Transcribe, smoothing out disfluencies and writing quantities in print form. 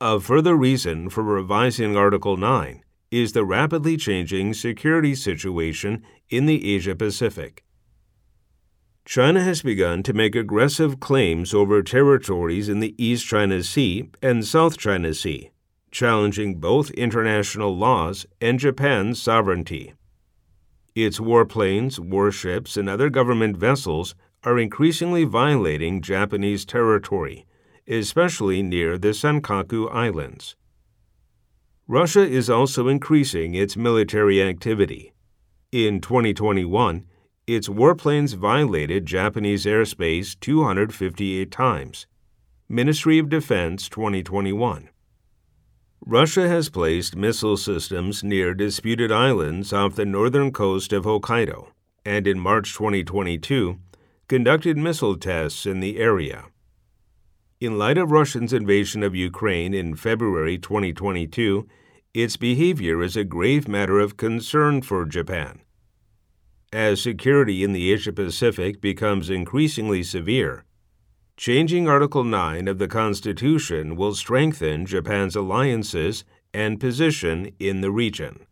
A further reason for revising Article 9 is the rapidly changing security situation in the Asia-Pacific. China has begun to make aggressive claims over territories in the East China Sea and South China Sea, challenging both international laws and Japan's sovereignty. Its warplanes, warships, and other government vessels are increasingly violating Japanese territory, especially near the Senkaku Islands. Russia is also increasing its military activity. In 2021, its warplanes violated Japanese airspace 258 times. Ministry of Defense 2021. Russia has placed missile systems near disputed islands off the northern coast of Hokkaido, and in March 2022, conducted missile tests in the area. In light of Russia's invasion of Ukraine in February 2022, its behavior is a grave matter of concern for Japan. As security in the Asia-Pacific becomes increasingly severe, changing Article 9 of the Constitution will strengthen Japan's alliances and position in the region.